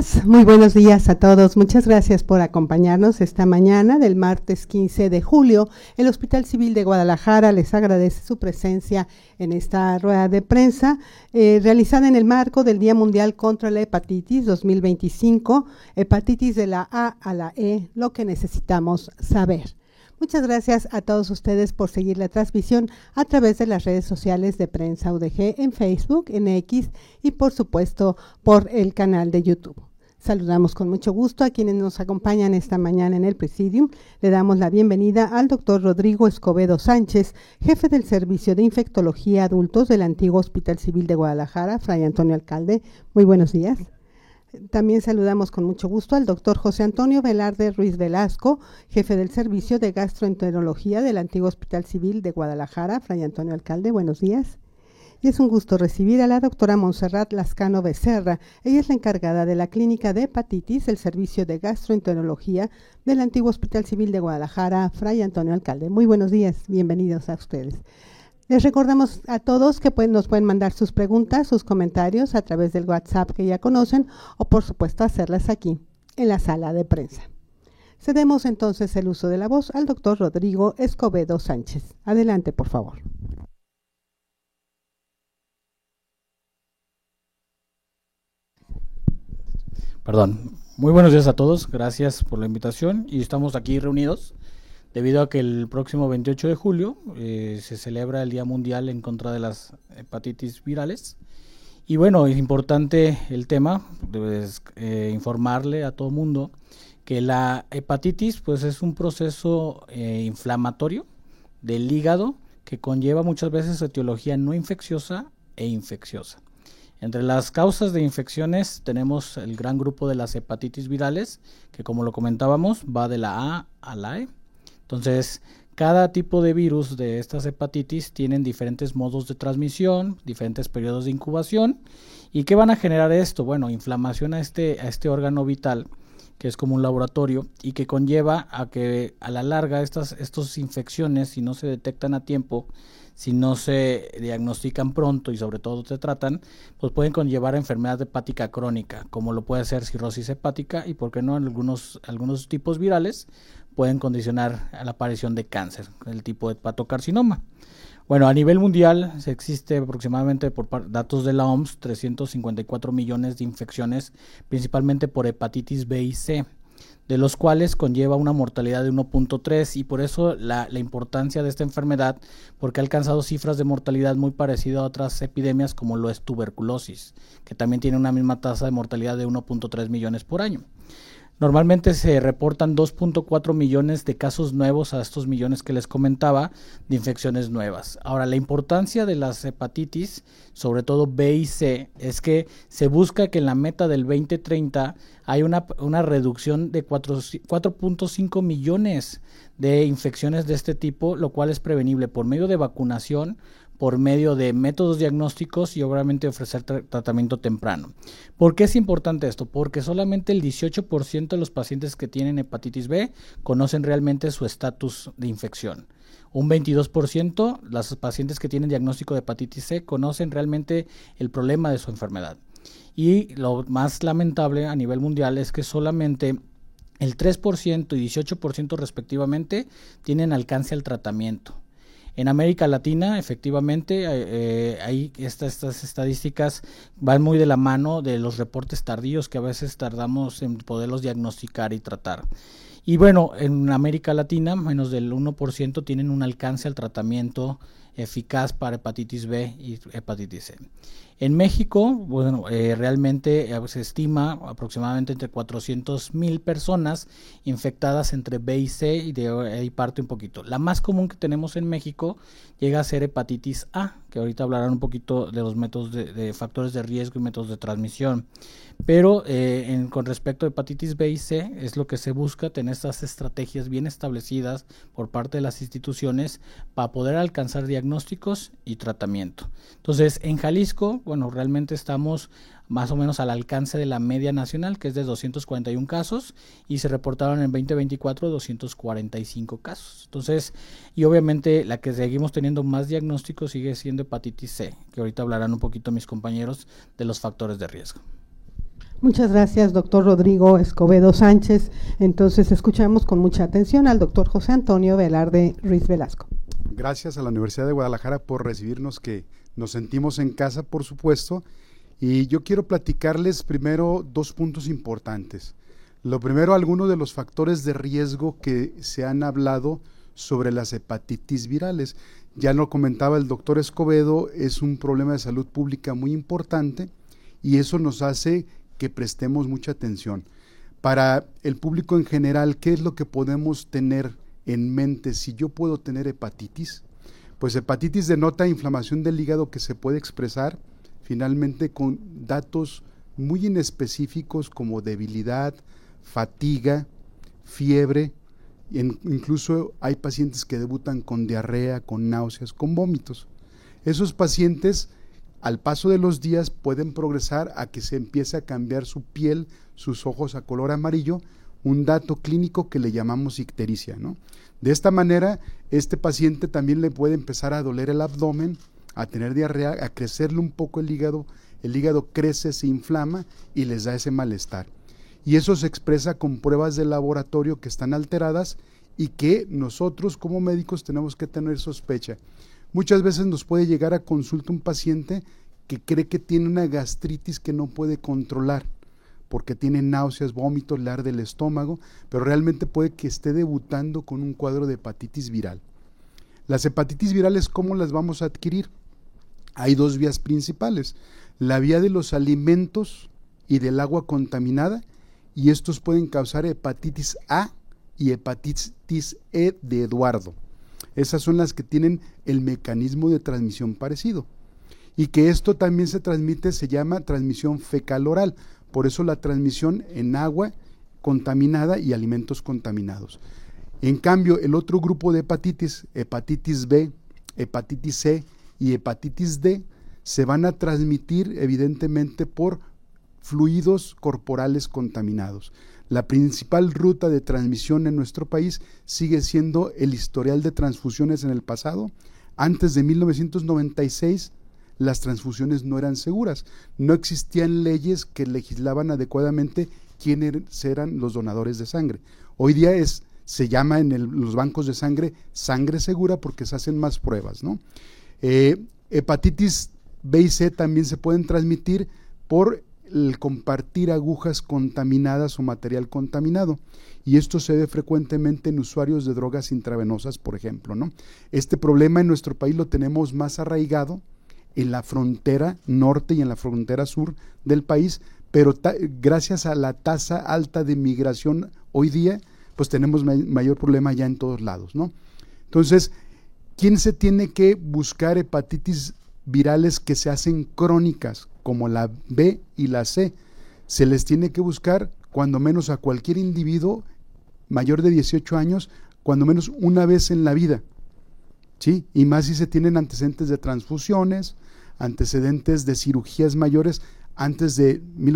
muy buenos días a todos. Muchas gracias por acompañarnos esta mañana del martes 15 de julio. El Hospital Civil de Guadalajara les agradece su presencia en esta rueda de prensa realizada en el marco del Día Mundial contra la Hepatitis 2025, hepatitis de la A a la E, lo que necesitamos saber. Muchas gracias a todos ustedes por seguir la transmisión a través de las redes sociales de Prensa UDG en Facebook, en X y por supuesto por el canal de YouTube. Saludamos con mucho gusto a quienes nos acompañan esta mañana en el Presidium. Le damos la bienvenida al doctor Rodrigo Escobedo Sánchez, jefe del Servicio de Infectología Adultos del antiguo Hospital Civil de Guadalajara, Fray Antonio Alcalde. Muy buenos días. También saludamos con mucho gusto al doctor José Antonio Velarde Ruiz Velasco, jefe del Servicio de Gastroenterología del antiguo Hospital Civil de Guadalajara, Fray Antonio Alcalde. Buenos días. Y es un gusto recibir a la doctora Montserrat Lascano Becerra. Ella es la encargada de la Clínica de Hepatitis del Servicio de Gastroenterología del antiguo Hospital Civil de Guadalajara, Fray Antonio Alcalde. Muy buenos días, bienvenidos a ustedes. Les recordamos a todos que nos pueden mandar sus preguntas, sus comentarios a través del WhatsApp que ya conocen o por supuesto hacerlas aquí en la sala de prensa. Cedemos entonces el uso de la voz al doctor Rodrigo Escobedo Sánchez. Adelante, por favor. Muy buenos días a todos, gracias por la invitación y estamos aquí reunidos debido a que el próximo 28 de julio se celebra el Día Mundial en contra de las hepatitis virales. Y bueno, es importante el tema, informarle a todo el mundo que la hepatitis pues es un proceso inflamatorio del hígado que conlleva muchas veces etiología no infecciosa e infecciosa. Entre las causas de infecciones tenemos el gran grupo de las hepatitis virales, que como lo comentábamos va de la A a la E. Entonces, cada tipo de virus de estas hepatitis tienen diferentes modos de transmisión, diferentes periodos de incubación. ¿Y qué van a generar esto? Bueno, inflamación a este órgano vital, que es como un laboratorio, y que conlleva a que a la larga estas infecciones, si no se detectan a tiempo, si no se diagnostican pronto y sobre todo se tratan, pues pueden conllevar a enfermedad hepática crónica, como lo puede ser cirrosis hepática y, por qué no, algunos tipos virales pueden condicionar a la aparición de cáncer, el tipo de hepatocarcinoma. Bueno, a nivel mundial existe aproximadamente, por datos de la OMS, 354 millones de infecciones, principalmente por hepatitis B y C, de los cuales conlleva una mortalidad de 1.3 y por eso la importancia de esta enfermedad, porque ha alcanzado cifras de mortalidad muy parecidas a otras epidemias como lo es tuberculosis, que también tiene una misma tasa de mortalidad de 1.3 millones por año. Normalmente se reportan 2.4 millones de casos nuevos a estos millones que les comentaba de infecciones nuevas. Ahora, la importancia de las hepatitis, sobre todo B y C, es que se busca que en la meta del 2030 hay una reducción de 4.5 millones de infecciones de este tipo, lo cual es prevenible por medio de vacunación, por medio de métodos diagnósticos y obviamente ofrecer tratamiento temprano. ¿Por qué es importante esto? Porque solamente el 18% de los pacientes que tienen hepatitis B conocen realmente su estatus de infección. Un 22% los pacientes que tienen diagnóstico de hepatitis C conocen realmente el problema de su enfermedad. Y lo más lamentable a nivel mundial es que solamente el 3% y 18% respectivamente tienen alcance al tratamiento. En América Latina, efectivamente, ahí estas estadísticas van muy de la mano de los reportes tardíos que a veces tardamos en poderlos diagnosticar y tratar. Y bueno, en América Latina, menos del 1% tienen un alcance al tratamiento eficaz para hepatitis B y hepatitis C. En México, bueno, realmente se estima aproximadamente entre 400,000 personas infectadas entre B y C, y de ahí parte un poquito. La más común que tenemos en México llega a ser hepatitis A, que ahorita hablarán un poquito de los métodos de factores de riesgo y métodos de transmisión. Pero con respecto a hepatitis B y C, es lo que se busca, tener estas estrategias bien establecidas por parte de las instituciones para poder alcanzar diagnósticos y tratamiento. Entonces, en Jalisco, bueno, realmente estamos más o menos al alcance de la media nacional, que es de 241 casos, y se reportaron en 2024 245 casos. Entonces, y obviamente la que seguimos teniendo más diagnósticos sigue siendo hepatitis C, que ahorita hablarán un poquito mis compañeros de los factores de riesgo. Muchas gracias, doctor Rodrigo Escobedo Sánchez. Entonces escuchamos con mucha atención al doctor José Antonio Velarde Ruiz Velasco. Gracias a la Universidad de Guadalajara por recibirnos, que nos sentimos en casa, por supuesto. Y yo quiero platicarles primero dos puntos importantes. Lo primero, algunos de los factores de riesgo que se han hablado sobre las hepatitis virales. Ya lo comentaba el doctor Escobedo, es un problema de salud pública muy importante y eso nos hace que prestemos mucha atención. Para el público en general, ¿qué es lo que podemos tener en mente si yo puedo tener hepatitis? Pues hepatitis denota inflamación del hígado que se puede expresar finalmente con datos muy inespecíficos como debilidad, fatiga, fiebre, incluso hay pacientes que debutan con diarrea, con náuseas, con vómitos. Esos pacientes al paso de los días pueden progresar a que se empiece a cambiar su piel, sus ojos a color amarillo, un dato clínico que le llamamos ictericia, ¿no? De esta manera, este paciente también le puede empezar a doler el abdomen, a tener diarrea, a crecerle un poco el hígado crece, se inflama y les da ese malestar. Y eso se expresa con pruebas de laboratorio que están alteradas y que nosotros como médicos tenemos que tener sospecha. Muchas veces nos puede llegar a consulta un paciente que cree que tiene una gastritis que no puede controlar, porque tiene náuseas, vómitos, le arde el estómago, pero realmente puede que esté debutando con un cuadro de hepatitis viral. Las hepatitis virales, ¿cómo las vamos a adquirir? Hay dos vías principales, la vía de los alimentos y del agua contaminada, y estos pueden causar hepatitis A y hepatitis E de Eduardo. Esas son las que tienen el mecanismo de transmisión parecido. Y que esto también se transmite, se llama transmisión fecal-oral. Por eso la transmisión en agua contaminada y alimentos contaminados. En cambio, el otro grupo de hepatitis B, hepatitis C y hepatitis D, se van a transmitir evidentemente por fluidos corporales contaminados. La principal ruta de transmisión en nuestro país sigue siendo el historial de transfusiones en el pasado. Antes de 1996, las transfusiones no eran seguras. No existían leyes que legislaban adecuadamente quiénes eran los donadores de sangre. Hoy día se llama los bancos de sangre segura porque se hacen más pruebas, ¿no? Hepatitis B y C también se pueden transmitir por el compartir agujas contaminadas o material contaminado, y esto se ve frecuentemente en usuarios de drogas intravenosas, por ejemplo, ¿no? Este problema en nuestro país lo tenemos más arraigado en la frontera norte y en la frontera sur del país, pero gracias a la tasa alta de migración hoy día, pues tenemos mayor problema ya en todos lados, ¿no? Entonces, ¿quién se tiene que buscar hepatitis virales que se hacen crónicas, como la B y la C? Se les tiene que buscar cuando menos a cualquier individuo mayor de 18 años, cuando menos una vez en la vida, ¿sí? Y más si se tienen antecedentes de transfusiones, antecedentes de cirugías mayores antes de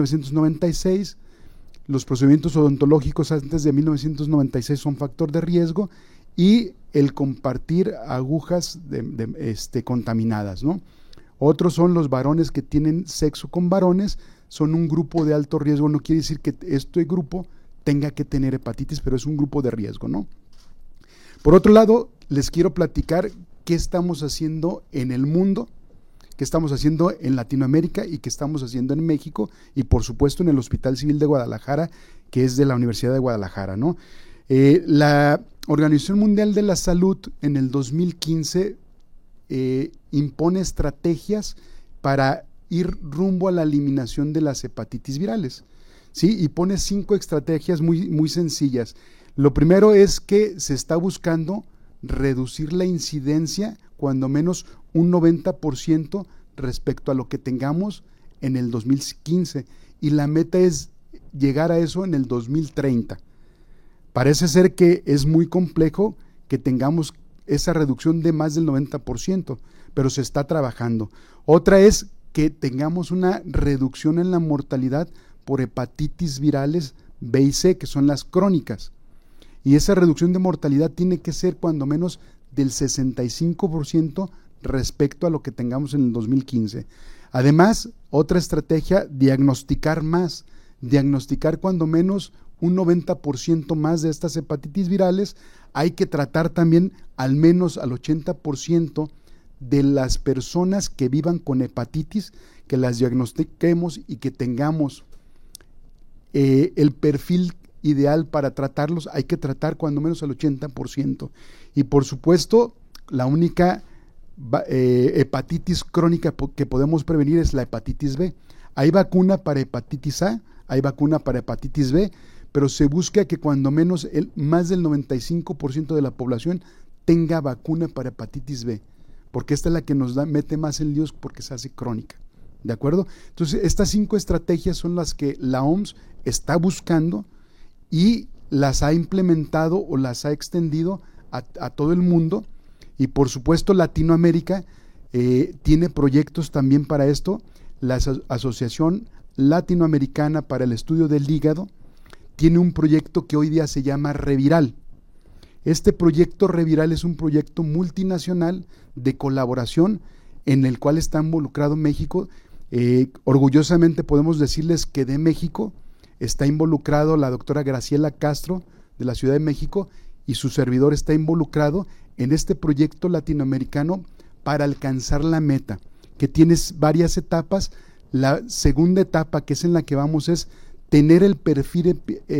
1996, los procedimientos odontológicos antes de 1996 son factor de riesgo, y el compartir agujas contaminadas, ¿no? Otros son los varones que tienen sexo con varones, son un grupo de alto riesgo. No quiere decir que este grupo tenga que tener hepatitis, pero es un grupo de riesgo, ¿no? Por otro lado, les quiero platicar qué estamos haciendo en el mundo, qué estamos haciendo en Latinoamérica y qué estamos haciendo en México, y por supuesto en el Hospital Civil de Guadalajara, que es de la Universidad de Guadalajara, ¿no? La Organización Mundial de la Salud en el 2015 impone estrategias para ir rumbo a la eliminación de las hepatitis virales, ¿sí? Y pone 5 estrategias muy, muy sencillas. Lo primero es que se está buscando reducir la incidencia cuando menos un 90% respecto a lo que tengamos en el 2015, y la meta es llegar a eso en el 2030. Parece ser que es muy complejo que tengamos esa reducción de más del 90%, pero se está trabajando. Otra es que tengamos una reducción en la mortalidad por hepatitis virales B y C, que son las crónicas. Y esa reducción de mortalidad tiene que ser cuando menos del 65% respecto a lo que tengamos en el 2015. Además, otra estrategia, diagnosticar más. diagnosticar cuando menos un 90% más de estas hepatitis virales. Hay que tratar también al menos al 80% de las personas que vivan con hepatitis, que las diagnostiquemos y que tengamos el perfil ideal para tratarlos. Hay que tratar cuando menos al 80%. Y por supuesto, la única hepatitis crónica que podemos prevenir es la hepatitis B. Hay vacuna para hepatitis A, hay vacuna para hepatitis B, pero se busca que cuando menos más del 95% de la población tenga vacuna para hepatitis B, porque esta es la que nos mete más en líos porque se hace crónica, ¿de acuerdo? Entonces, estas 5 estrategias son las que la OMS está buscando y las ha implementado o las ha extendido a todo el mundo, y por supuesto Latinoamérica tiene proyectos también para esto. La Asociación Latinoamericana para el Estudio del Hígado tiene un proyecto que hoy día se llama Reviral. Este proyecto Reviral es un proyecto multinacional de colaboración en el cual está involucrado México. Orgullosamente podemos decirles que de México está involucrado la doctora Graciela Castro de la Ciudad de México, y su servidor está involucrado en este proyecto latinoamericano para alcanzar la meta, que tiene varias etapas. La segunda etapa, que es en la que vamos, es tener el perfil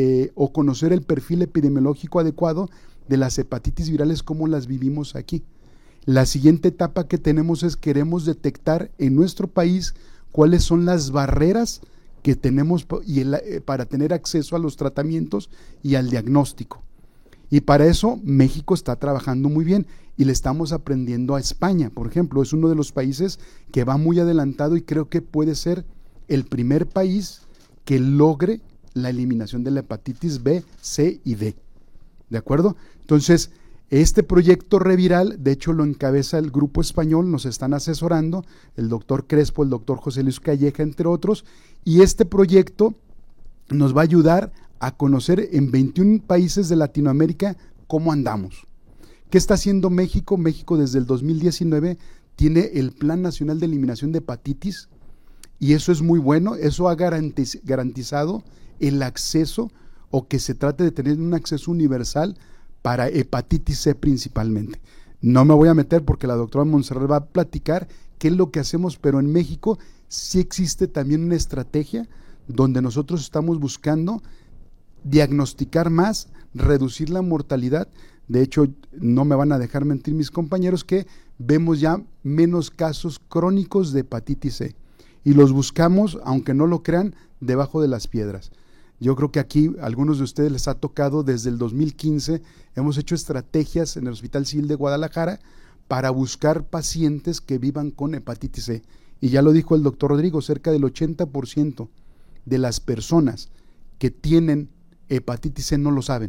o conocer el perfil epidemiológico adecuado de las hepatitis virales como las vivimos aquí. La siguiente etapa que tenemos es queremos detectar en nuestro país cuáles son las barreras que tenemos para tener acceso a los tratamientos y al diagnóstico. Y para eso México está trabajando muy bien y le estamos aprendiendo a España, por ejemplo. Es uno de los países que va muy adelantado y creo que puede ser el primer país que logre la eliminación de la hepatitis B, C y D. ¿De acuerdo? Entonces, este proyecto Reviral, de hecho lo encabeza el grupo español, nos están asesorando, el doctor Crespo, el doctor José Luis Calleja, entre otros, y este proyecto nos va a ayudar a conocer en 21 países de Latinoamérica cómo andamos. ¿Qué está haciendo México? México desde el 2019 tiene el Plan Nacional de Eliminación de Hepatitis, y eso es muy bueno. Eso ha garantizado el acceso, o que se trate de tener un acceso universal para hepatitis C principalmente. No me voy a meter porque la doctora Montserrat va a platicar qué es lo que hacemos, pero en México sí existe también una estrategia donde nosotros estamos buscando diagnosticar más, reducir la mortalidad. De hecho, no me van a dejar mentir mis compañeros que vemos ya menos casos crónicos de hepatitis C y los buscamos, aunque no lo crean, debajo de las piedras. Yo creo que aquí a algunos de ustedes les ha tocado desde el 2015, hemos hecho estrategias en el Hospital Civil de Guadalajara para buscar pacientes que vivan con hepatitis C. Y ya lo dijo el doctor Rodrigo, cerca del 80% de las personas que tienen hepatitis C no lo saben.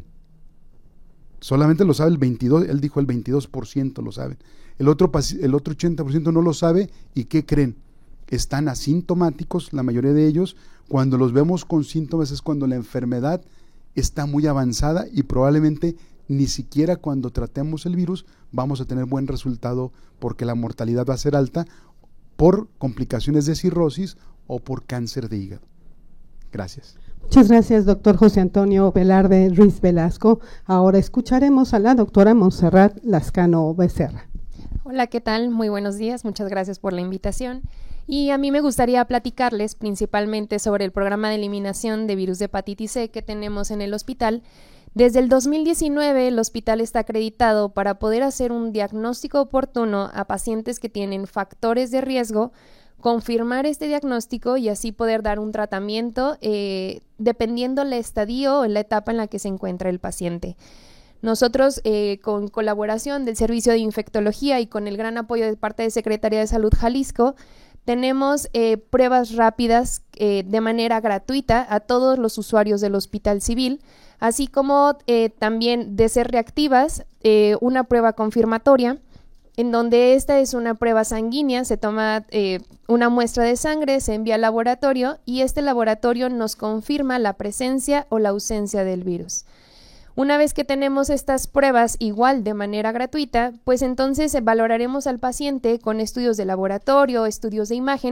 Solamente lo sabe el 22%, él dijo el 22% lo saben. El otro 80% no lo sabe, y ¿qué creen? Están asintomáticos, la mayoría de ellos. Cuando los vemos con síntomas es cuando la enfermedad está muy avanzada y probablemente ni siquiera cuando tratemos el virus vamos a tener buen resultado, porque la mortalidad va a ser alta por complicaciones de cirrosis o por cáncer de hígado. Gracias. Muchas gracias, doctor José Antonio Velarde Ruiz Velasco. Ahora escucharemos a la doctora Montserrat Lascano Becerra. Hola, ¿qué tal? Muy buenos días, muchas gracias por la invitación. Y a mí me gustaría platicarles principalmente sobre el programa de eliminación de virus de hepatitis C que tenemos en el hospital. Desde el 2019 el hospital está acreditado para poder hacer un diagnóstico oportuno a pacientes que tienen factores de riesgo, confirmar este diagnóstico y así poder dar un tratamiento dependiendo el estadio o la etapa en la que se encuentra el paciente. Nosotros, con colaboración del Servicio de Infectología y con el gran apoyo de parte de Secretaría de Salud Jalisco, tenemos pruebas rápidas de manera gratuita a todos los usuarios del Hospital Civil, así como también de ser reactivas, una prueba confirmatoria, en donde esta es una prueba sanguínea. Se toma una muestra de sangre, se envía al laboratorio y este laboratorio nos confirma la presencia o la ausencia del virus. Una vez que tenemos estas pruebas igual de manera gratuita, pues entonces valoraremos al paciente con estudios de laboratorio, estudios de imagen,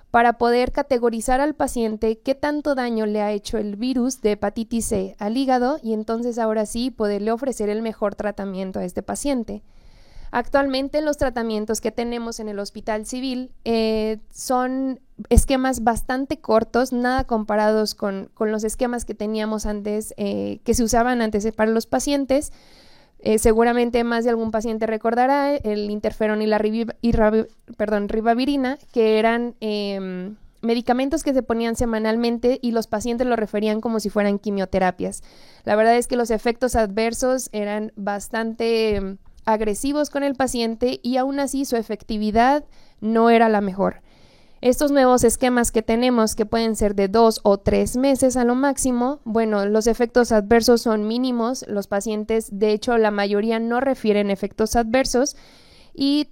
para poder categorizar al paciente qué tanto daño le ha hecho el virus de hepatitis C al hígado y entonces ahora sí poderle ofrecer el mejor tratamiento a este paciente. Actualmente los tratamientos que tenemos en el Hospital Civil son esquemas bastante cortos, nada comparados con los esquemas que teníamos antes, que se usaban antes para los pacientes. Seguramente más de algún paciente recordará el interferón y la ribavirina, que eran medicamentos que se ponían semanalmente y los pacientes lo referían como si fueran quimioterapias. La verdad es que los efectos adversos eran bastante agresivos con el paciente y aún así su efectividad no era la mejor. Estos nuevos esquemas que tenemos, que pueden ser de 2 o 3 meses a lo máximo, bueno, los efectos adversos son mínimos, los pacientes, de hecho, la mayoría no refieren efectos adversos y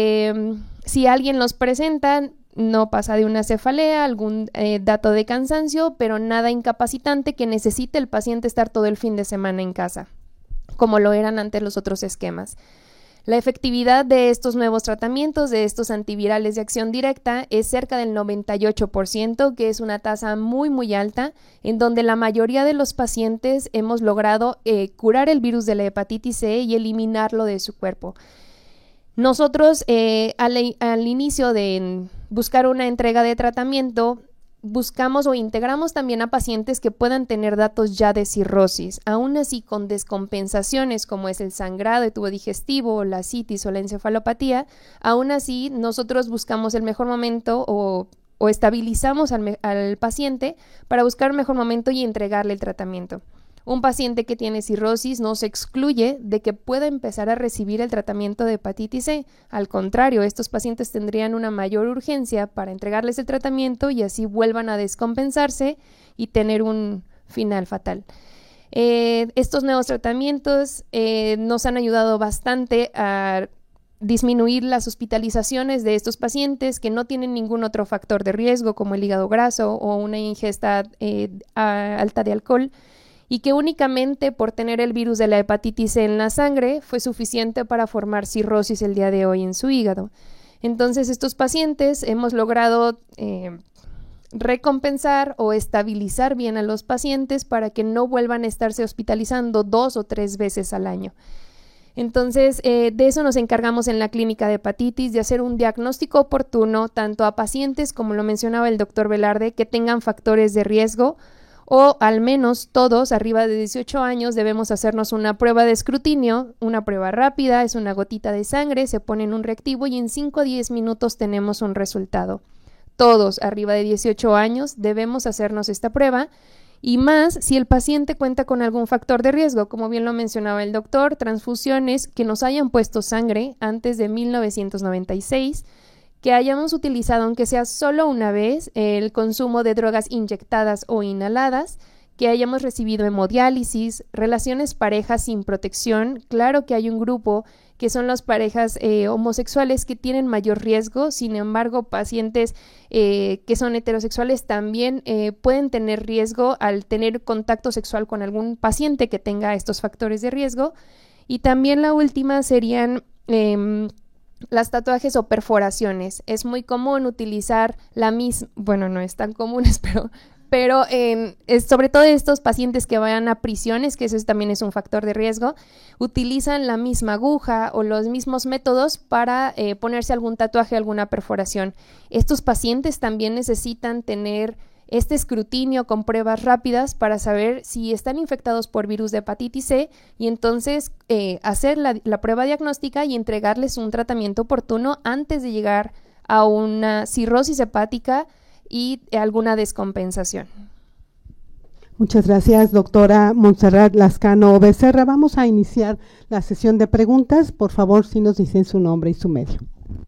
si alguien los presenta, no pasa de una cefalea, algún dato de cansancio, pero nada incapacitante que necesite el paciente estar todo el fin de semana en casa, como lo eran antes los otros esquemas. La efectividad de estos nuevos tratamientos, de estos antivirales de acción directa, es cerca del 98%, que es una tasa muy, muy alta, en donde la mayoría de los pacientes hemos logrado curar el virus de la hepatitis C y eliminarlo de su cuerpo. Nosotros, al inicio de buscar una entrega de tratamiento, buscamos o integramos también a pacientes que puedan tener datos ya de cirrosis, aún así con descompensaciones como es el sangrado de tubo digestivo, la citis o la encefalopatía. Aún así nosotros buscamos el mejor momento o estabilizamos al paciente para buscar el mejor momento y entregarle el tratamiento. Un paciente que tiene cirrosis no se excluye de que pueda empezar a recibir el tratamiento de hepatitis C. Al contrario, estos pacientes tendrían una mayor urgencia para entregarles el tratamiento y así vuelvan a descompensarse y tener un final fatal. Estos nuevos tratamientos nos han ayudado bastante a disminuir las hospitalizaciones de estos pacientes que no tienen ningún otro factor de riesgo como el hígado graso o una ingesta alta de alcohol, y que únicamente por tener el virus de la hepatitis C en la sangre fue suficiente para formar cirrosis el día de hoy en su hígado. Entonces estos pacientes hemos logrado recompensar o estabilizar bien a los pacientes para que no vuelvan a estarse hospitalizando 2 o 3 veces al año. Entonces, de eso nos encargamos en la clínica de hepatitis, de hacer un diagnóstico oportuno tanto a pacientes, como lo mencionaba el doctor Velarde, que tengan factores de riesgo, o al menos todos arriba de 18 años debemos hacernos una prueba de escrutinio, una prueba rápida, es una gotita de sangre, se pone en un reactivo y en 5 o 10 minutos tenemos un resultado. Todos arriba de 18 años debemos hacernos esta prueba, y más si el paciente cuenta con algún factor de riesgo, como bien lo mencionaba el doctor, transfusiones que nos hayan puesto sangre antes de 1996, que hayamos utilizado, aunque sea solo una vez, el consumo de drogas inyectadas o inhaladas, que hayamos recibido hemodiálisis, relaciones parejas sin protección. Claro que hay un grupo que son las parejas homosexuales que tienen mayor riesgo, sin embargo, pacientes que son heterosexuales también pueden tener riesgo al tener contacto sexual con algún paciente que tenga estos factores de riesgo. Y también la última serían las tatuajes o perforaciones. Es muy común utilizar la misma, bueno, no es tan comunes, pero sobre todo estos pacientes que vayan a prisiones, que eso también es un factor de riesgo, utilizan la misma aguja o los mismos métodos para ponerse algún tatuaje, alguna perforación. Estos pacientes también necesitan tener este escrutinio con pruebas rápidas para saber si están infectados por virus de hepatitis C y entonces hacer la prueba diagnóstica y entregarles un tratamiento oportuno antes de llegar a una cirrosis hepática y alguna descompensación. Muchas gracias, doctora Montserrat Lascano Becerra. Vamos a iniciar la sesión de preguntas. Por favor, si nos dicen su nombre y su medio.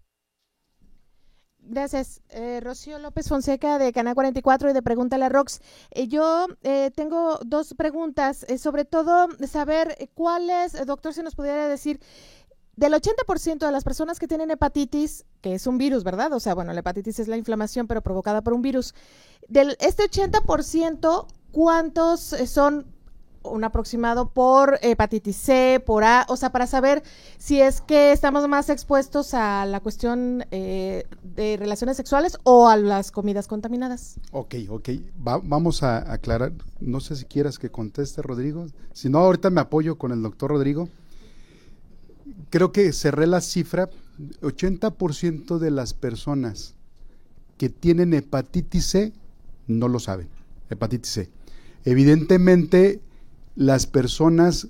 Gracias. Rocío López Fonseca de Canal 44 y de Pregúntale a Rox. Yo tengo 2 preguntas, sobre todo saber cuáles, doctor, si nos pudiera decir, del 80% de las personas que tienen hepatitis, que es un virus, ¿verdad? O sea, bueno, la hepatitis es la inflamación, pero provocada por un virus. Este 80%, ¿cuántos son un aproximado por hepatitis C, por A, o sea, para saber si es que estamos más expuestos a la cuestión de relaciones sexuales o a las comidas contaminadas. Ok, vamos a aclarar, no sé si quieras que conteste, Rodrigo, si no, ahorita me apoyo con el doctor Rodrigo. Creo que cerré la cifra, 80% de las personas que tienen hepatitis C no lo saben, hepatitis C. Evidentemente, las personas,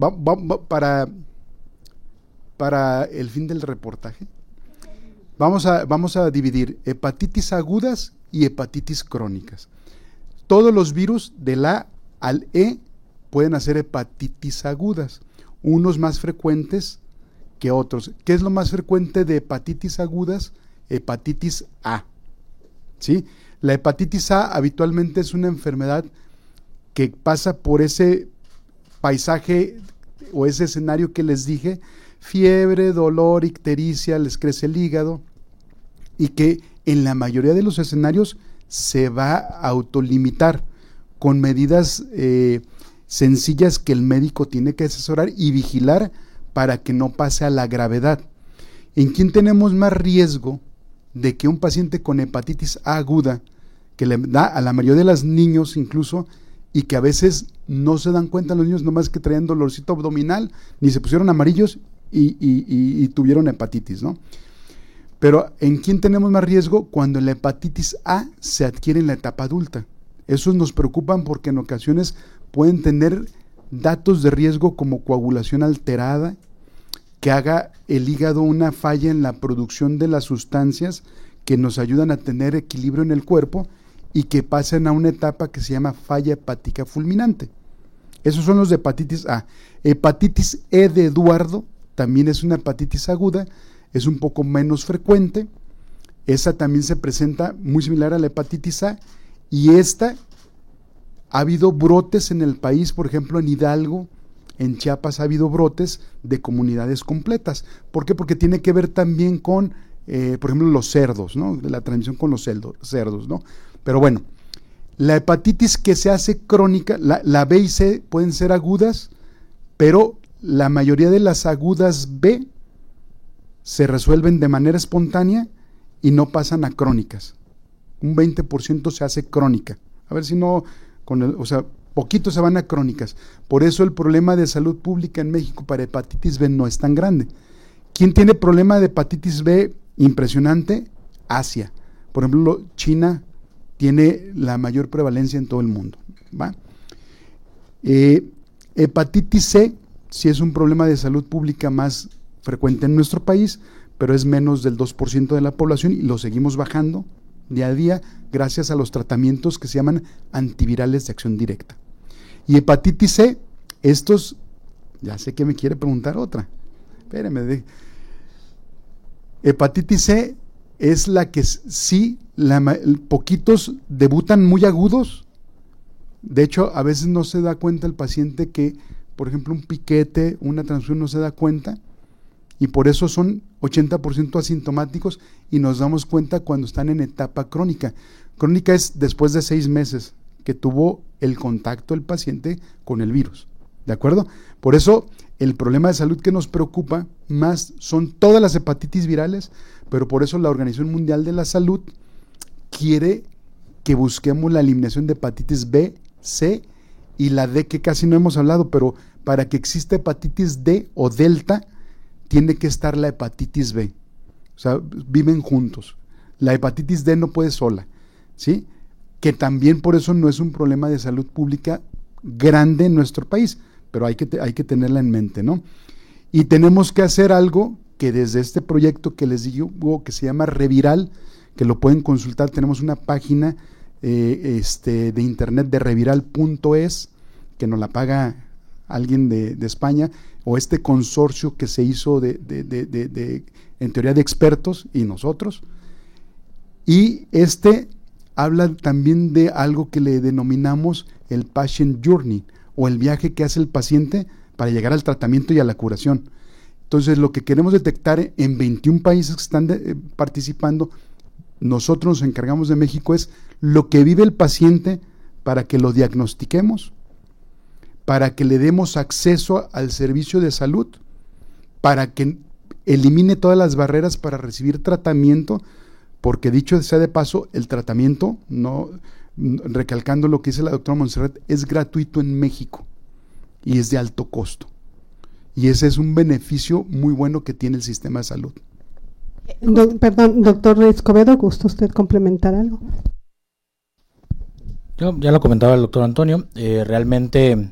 para el fin del reportaje, vamos a dividir hepatitis agudas y hepatitis crónicas. Todos los virus del A al E pueden hacer hepatitis agudas, unos más frecuentes que otros. ¿Qué es lo más frecuente de hepatitis agudas? Hepatitis A, ¿sí? La hepatitis A habitualmente es una enfermedad que pasa por ese paisaje o ese escenario que les dije, fiebre, dolor, ictericia, les crece el hígado, y que en la mayoría de los escenarios se va a autolimitar con medidas sencillas que el médico tiene que asesorar y vigilar para que no pase a la gravedad. ¿En quién tenemos más riesgo de que un paciente con hepatitis A aguda, que le da a la mayoría de los niños incluso, y que a veces no se dan cuenta los niños, nomás que traían dolorcito abdominal, ni se pusieron amarillos y tuvieron hepatitis, ¿no? Pero ¿en quién tenemos más riesgo? Cuando la hepatitis A se adquiere en la etapa adulta. Esos nos preocupan porque en ocasiones pueden tener datos de riesgo como coagulación alterada, que haga el hígado una falla en la producción de las sustancias que nos ayudan a tener equilibrio en el cuerpo y que pasen a una etapa que se llama falla hepática fulminante. Esos son los de hepatitis A. Hepatitis E de Eduardo también es una hepatitis aguda, es un poco menos frecuente, esa también se presenta muy similar a la hepatitis A, y esta ha habido brotes en el país, por ejemplo en Hidalgo, en Chiapas ha habido brotes de comunidades completas. ¿Por qué? Porque tiene que ver también con, por ejemplo, los cerdos, ¿no? La transmisión con los cerdos, ¿no? Pero bueno, la hepatitis que se hace crónica, la B y C pueden ser agudas, pero la mayoría de las agudas B se resuelven de manera espontánea y no pasan a crónicas. Un 20% se hace crónica. A ver si no, poquitos se van a crónicas. Por eso el problema de salud pública en México para hepatitis B no es tan grande. ¿Quién tiene problema de hepatitis B impresionante? Asia. Por ejemplo, China tiene la mayor prevalencia en todo el mundo, ¿va? Hepatitis C sí es un problema de salud pública más frecuente en nuestro país, pero es menos del 2% de la población y lo seguimos bajando día a día gracias a los tratamientos que se llaman antivirales de acción directa. Y hepatitis C, estos, ya sé que me quiere preguntar otra, espéreme, hepatitis C es la que sí, poquitos debutan muy agudos. De hecho, a veces no se da cuenta el paciente que, por ejemplo, un piquete, una transfusión no se da cuenta, y por eso son 80% asintomáticos y nos damos cuenta cuando están en etapa crónica. Crónica es después de 6 meses que tuvo el contacto el paciente con el virus, ¿de acuerdo? Por eso el problema de salud que nos preocupa más son todas las hepatitis virales, pero por eso la Organización Mundial de la Salud quiere que busquemos la eliminación de hepatitis B, C y la D, que casi no hemos hablado, pero para que exista hepatitis D o delta, tiene que estar la hepatitis B. O sea, viven juntos. La hepatitis D no puede sola, ¿sí? Que también por eso no es un problema de salud pública grande en nuestro país, pero hay que tenerla en mente, ¿no? Y tenemos que hacer algo que desde este proyecto que les digo, que se llama Reviral, que lo pueden consultar, tenemos una página de internet de reviral.es, que nos la paga alguien de España, o este consorcio que se hizo en teoría de expertos y nosotros, y habla también de algo que le denominamos el Patient Journey, o el viaje que hace el paciente para llegar al tratamiento y a la curación. Entonces, lo que queremos detectar en 21 países que están participando, nosotros nos encargamos de México, es lo que vive el paciente para que lo diagnostiquemos, para que le demos acceso al servicio de salud, para que elimine todas las barreras para recibir tratamiento, porque dicho sea de paso, el tratamiento, no recalcando lo que dice la doctora Montserrat, es gratuito en México y es de alto costo. Y ese es un beneficio muy bueno que tiene el sistema de salud. Perdón, doctor Escobedo, ¿gusta usted complementar algo? Yo, ya lo comentaba el doctor Antonio, realmente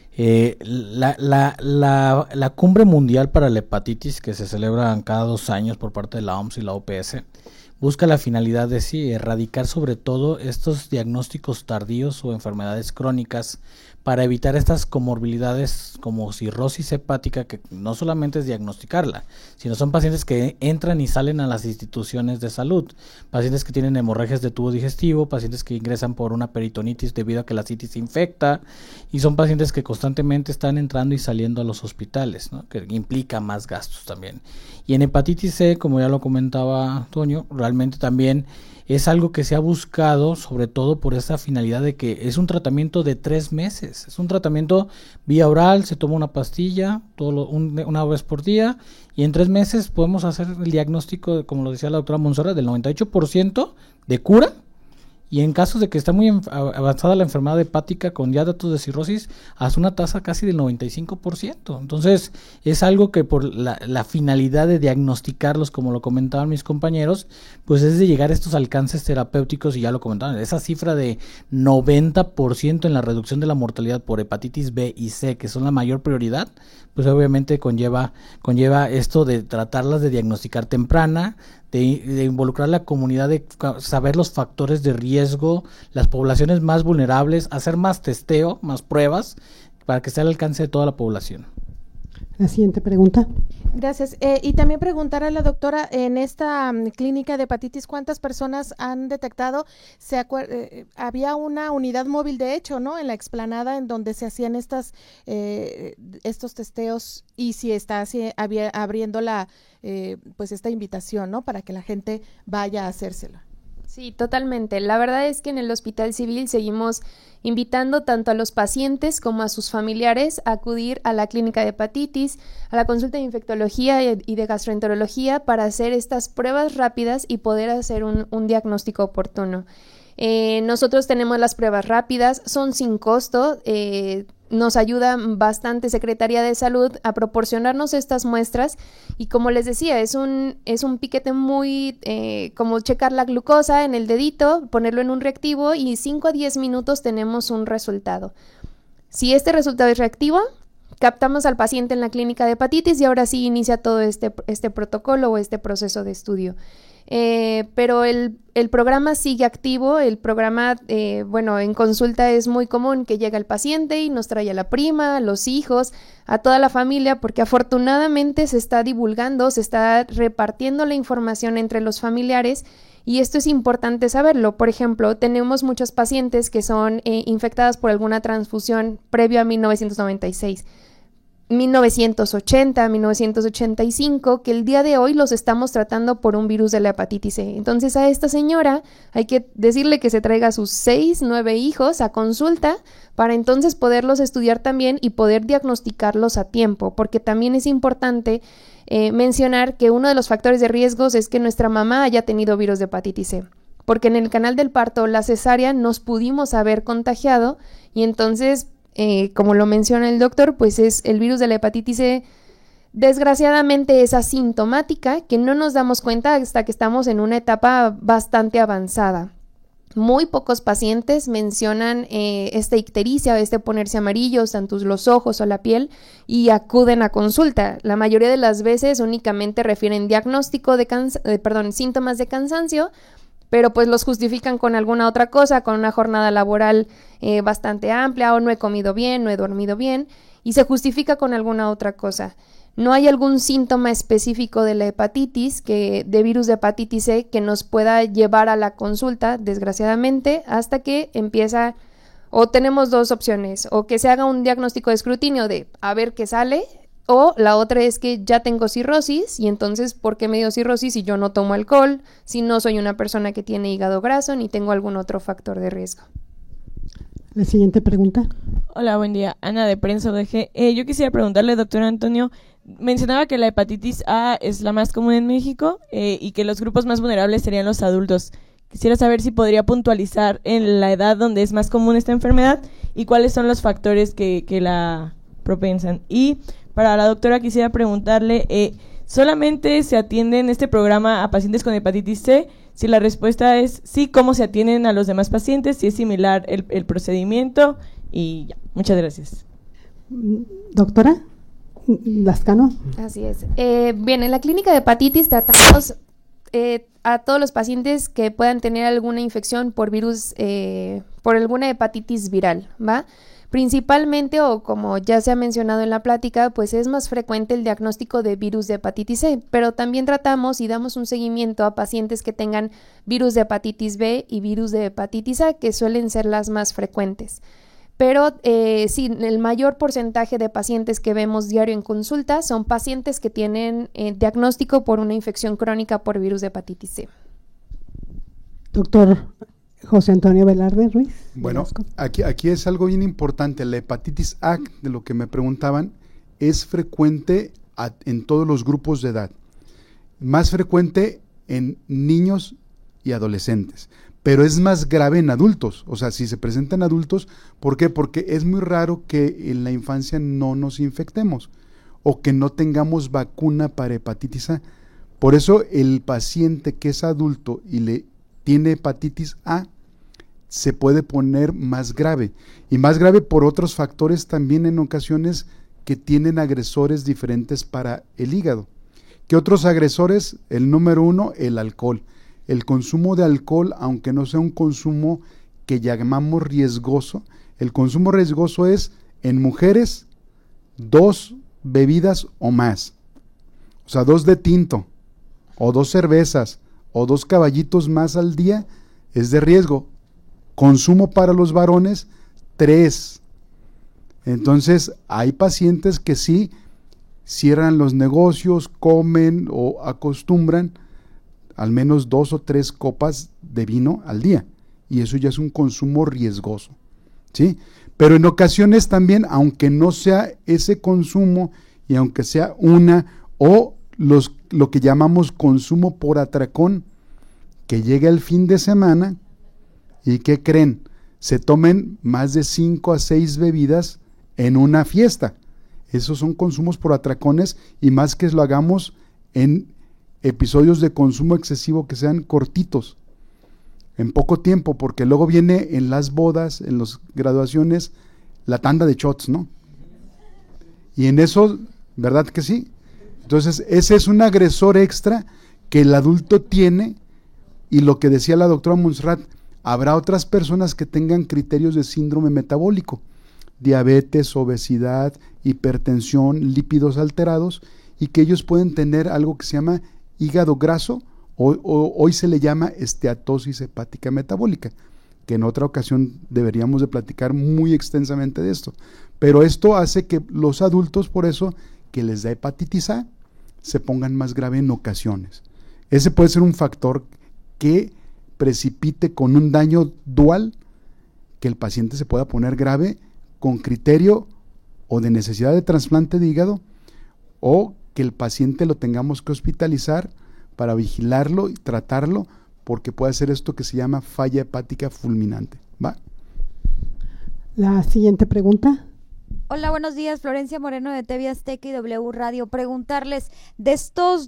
la cumbre mundial para la hepatitis, que se celebra cada 2 años por parte de la OMS y la OPS, busca la finalidad de erradicar sobre todo estos diagnósticos tardíos o enfermedades crónicas para evitar estas comorbilidades como cirrosis hepática, que no solamente es diagnosticarla, sino son pacientes que entran y salen a las instituciones de salud, pacientes que tienen hemorragias de tubo digestivo, pacientes que ingresan por una peritonitis debido a que la citis infecta, y son pacientes que constantemente están entrando y saliendo a los hospitales, ¿no? Que implica más gastos también. Y en hepatitis C, como ya lo comentaba Antonio, realmente también es algo que se ha buscado, sobre todo por esa finalidad de que es un tratamiento de 3 meses. Es un tratamiento vía oral, se toma una pastilla una vez por día, y en 3 meses podemos hacer el diagnóstico, como lo decía la doctora Montserrat, del 98% de cura. Y en casos de que está muy avanzada la enfermedad hepática con ya datos de cirrosis, hasta una tasa casi del 95%. Entonces, es algo que por la finalidad de diagnosticarlos, como lo comentaban mis compañeros, pues es de llegar a estos alcances terapéuticos, y ya lo comentaban, esa cifra de 90% en la reducción de la mortalidad por hepatitis B y C, que son la mayor prioridad, pues obviamente conlleva esto de tratarlas de diagnosticar temprana, de involucrar a la comunidad, de saber los factores de riesgo, las poblaciones más vulnerables, hacer más testeo, más pruebas, para que esté al alcance de toda la población. La siguiente pregunta. Gracias. Y también preguntar a la doctora, en esta clínica de hepatitis, ¿cuántas personas han detectado? Había una unidad móvil, de hecho, ¿no?, en la explanada, en donde se hacían estos testeos, y si está abriendo pues esta invitación, ¿no?, para que la gente vaya a hacérsela. Sí, totalmente. La verdad es que en el Hospital Civil seguimos invitando tanto a los pacientes como a sus familiares a acudir a la clínica de hepatitis, a la consulta de infectología y de gastroenterología para hacer estas pruebas rápidas y poder hacer un diagnóstico oportuno. Nosotros tenemos las pruebas rápidas, son sin costo, nos ayuda bastante Secretaría de Salud a proporcionarnos estas muestras, y como les decía, es un piquete muy como checar la glucosa en el dedito, ponerlo en un reactivo, y 5 a 10 minutos tenemos un resultado. Si este resultado es reactivo, captamos al paciente en la clínica de hepatitis y ahora sí inicia todo este protocolo o este proceso de estudio. Pero el programa sigue activo. El programa, en consulta es muy común que llega el paciente y nos trae a la prima, a los hijos, a toda la familia, porque afortunadamente se está divulgando, se está repartiendo la información entre los familiares, y esto es importante saberlo. Por ejemplo, tenemos muchos pacientes que son infectadas por alguna transfusión previo a 1996. 1980, 1985, que el día de hoy los estamos tratando por un virus de la hepatitis C. Entonces a esta señora hay que decirle que se traiga a sus 6, 9 hijos a consulta para entonces poderlos estudiar también y poder diagnosticarlos a tiempo, porque también es importante mencionar que uno de los factores de riesgos es que nuestra mamá haya tenido virus de hepatitis C, porque en el canal del parto, la cesárea, nos pudimos haber contagiado, y entonces como lo menciona el doctor, pues es el virus de la hepatitis C. Desgraciadamente es asintomática, que no nos damos cuenta hasta que estamos en una etapa bastante avanzada. Muy pocos pacientes mencionan esta ictericia, ponerse amarillos, tanto los ojos o la piel, y acuden a consulta. La mayoría de las veces únicamente refieren diagnóstico síntomas de cansancio, pero pues los justifican con alguna otra cosa, con una jornada laboral bastante amplia, o no he comido bien, no he dormido bien, y se justifica con alguna otra cosa. No hay algún síntoma específico de la hepatitis, de virus de hepatitis C, que nos pueda llevar a la consulta, desgraciadamente, hasta que empieza, o tenemos 2 opciones, o que se haga un diagnóstico de escrutinio de a ver qué sale, o la otra es que ya tengo cirrosis, y entonces, ¿por qué me dio cirrosis si yo no tomo alcohol, si no soy una persona que tiene hígado graso, ni tengo algún otro factor de riesgo? La siguiente pregunta. Hola, buen día. Ana de Prensa UDG. Yo quisiera preguntarle, doctor Antonio, mencionaba que la hepatitis A es la más común en México y que los grupos más vulnerables serían los adultos. Quisiera saber si podría puntualizar en la edad donde es más común esta enfermedad y cuáles son los factores que la propensan. Y para la doctora quisiera preguntarle, ¿solamente se atiende en este programa a pacientes con hepatitis C? Si la respuesta es sí, ¿cómo se atienden a los demás pacientes? Si es similar el procedimiento y ya. Muchas gracias. Doctora Lascano. Así es. Bien, en la clínica de hepatitis tratamos a todos los pacientes que puedan tener alguna infección por virus, por alguna hepatitis viral, ¿va? Principalmente, o como ya se ha mencionado en la plática, pues es más frecuente el diagnóstico de virus de hepatitis C, pero también tratamos y damos un seguimiento a pacientes que tengan virus de hepatitis B y virus de hepatitis A, que suelen ser las más frecuentes. Pero sí, el mayor porcentaje de pacientes que vemos diario en consulta son pacientes que tienen diagnóstico por una infección crónica por virus de hepatitis C. Doctor José Antonio Velarde Ruiz. Bueno, aquí es algo bien importante. La hepatitis A, de lo que me preguntaban, es frecuente en todos los grupos de edad. Más frecuente en niños y adolescentes, pero es más grave en adultos. O sea, si se presenta en adultos, ¿por qué? Porque es muy raro que en la infancia no nos infectemos o que no tengamos vacuna para hepatitis A. Por eso el paciente que es adulto y le tiene hepatitis A, se puede poner más grave, y más grave por otros factores también en ocasiones que tienen agresores diferentes para el hígado. ¿Qué otros agresores? El número uno, el alcohol. El consumo de alcohol, aunque no sea un consumo que llamamos riesgoso, el consumo riesgoso es en mujeres 2 bebidas o más, o sea, 2 de tinto, o 2 cervezas, o 2 caballitos más al día, es de riesgo. Consumo para los varones, 3. Entonces, hay pacientes que sí cierran los negocios, comen o acostumbran al menos 2 o 3 copas de vino al día, y eso ya es un consumo riesgoso, ¿sí? Pero en ocasiones también, aunque no sea ese consumo y aunque sea una o lo que llamamos consumo por atracón, que llega el fin de semana y ¿qué creen? Se tomen más de 5 a 6 bebidas en una fiesta. Esos son consumos por atracones, y más que lo hagamos en episodios de consumo excesivo que sean cortitos, en poco tiempo, porque luego viene en las bodas, en las graduaciones, la tanda de shots, ¿no? Y en eso, ¿verdad que sí? Entonces, ese es un agresor extra que el adulto tiene, y lo que decía la doctora Montserrat, habrá otras personas que tengan criterios de síndrome metabólico, diabetes, obesidad, hipertensión, lípidos alterados, y que ellos pueden tener algo que se llama hígado graso, o hoy se le llama esteatosis hepática metabólica, que en otra ocasión deberíamos de platicar muy extensamente de esto. Pero esto hace que los adultos, por eso, que les da hepatitis A, se pongan más grave en ocasiones. Ese puede ser un factor que precipite con un daño dual que el paciente se pueda poner grave con criterio o de necesidad de trasplante de hígado, o que el paciente lo tengamos que hospitalizar para vigilarlo y tratarlo, porque puede hacer esto que se llama falla hepática fulminante. ¿Va? La siguiente pregunta. Hola, buenos días, Florencia Moreno de TV Azteca y W Radio. Preguntarles, de estos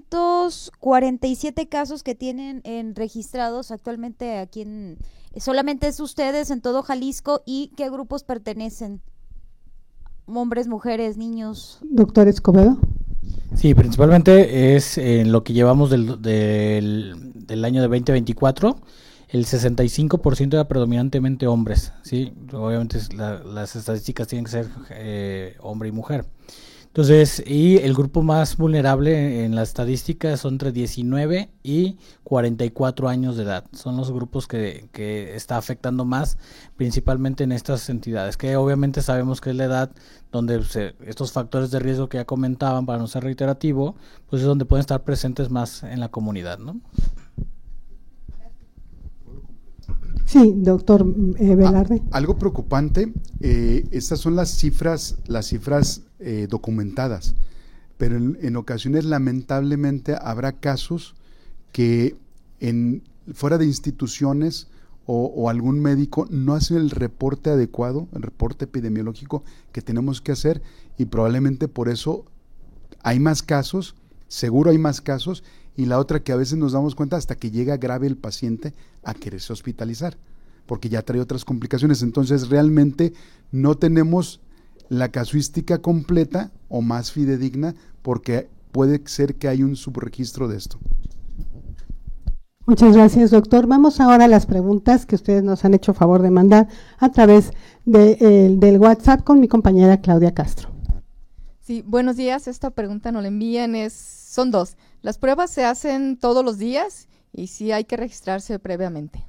247 casos que tienen registrados actualmente aquí solamente es ustedes en todo Jalisco, ¿y qué grupos pertenecen? Hombres, mujeres, niños. Doctor Escobedo. Sí, principalmente es en lo que llevamos del año de 2024. El 65% era predominantemente hombres, ¿sí? Obviamente las estadísticas tienen que ser hombre y mujer. Entonces, y el grupo más vulnerable en la estadística son entre 19 y 44 años de edad. Son los grupos que está afectando más, principalmente en estas entidades, que obviamente sabemos que es la edad donde estos factores de riesgo que ya comentaban, para no ser reiterativo, pues es donde pueden estar presentes más en la comunidad, ¿no? Sí, doctor Velarde. Algo preocupante, estas son las cifras documentadas, pero en ocasiones lamentablemente habrá casos que fuera de instituciones o algún médico no hace el reporte adecuado, el reporte epidemiológico que tenemos que hacer, y probablemente por eso hay más casos, seguro hay más casos, y la otra que a veces nos damos cuenta hasta que llega grave el paciente a quererse hospitalizar, porque ya trae otras complicaciones. Entonces realmente no tenemos la casuística completa o más fidedigna, porque puede ser que hay un subregistro de esto. Muchas gracias, doctor. Vamos ahora a las preguntas que ustedes nos han hecho favor de mandar a través del WhatsApp con mi compañera Claudia Castro. Sí, buenos días. Esta pregunta nos la envían, son dos. ¿Las pruebas se hacen todos los días y si hay que registrarse previamente?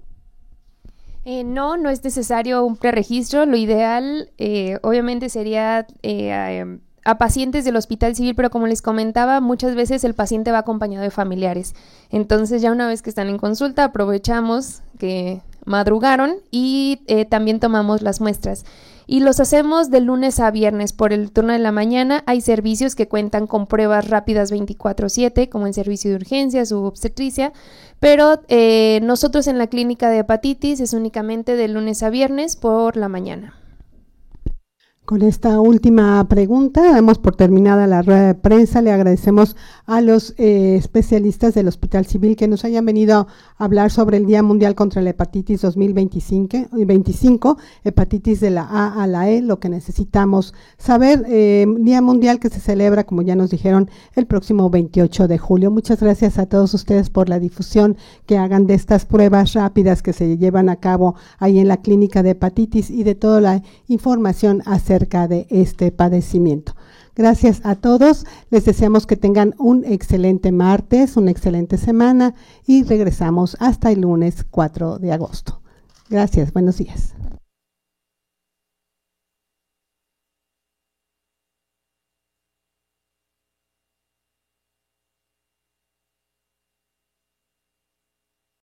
No es necesario un preregistro. Lo ideal, obviamente, sería a pacientes del Hospital Civil, pero como les comentaba, muchas veces el paciente va acompañado de familiares. Entonces, ya una vez que están en consulta, aprovechamos que madrugaron y también tomamos las muestras. Y los hacemos de lunes a viernes por el turno de la mañana. Hay servicios que cuentan con pruebas rápidas 24/7, como el servicio de urgencias u obstetricia, pero nosotros en la clínica de hepatitis es únicamente de lunes a viernes por la mañana. Con esta última pregunta damos por terminada la rueda de prensa. Le agradecemos a los especialistas del Hospital Civil que nos hayan venido a hablar sobre el Día Mundial contra la Hepatitis 2025, hepatitis de la A a la E, lo que necesitamos saber. Día Mundial que se celebra, como ya nos dijeron, el próximo 28 de julio. Muchas gracias a todos ustedes por la difusión que hagan de estas pruebas rápidas que se llevan a cabo ahí en la clínica de hepatitis y de toda la información acerca de este padecimiento. Gracias a todos, les deseamos que tengan un excelente martes, una excelente semana y regresamos hasta el lunes 4 de agosto. Gracias, buenos días.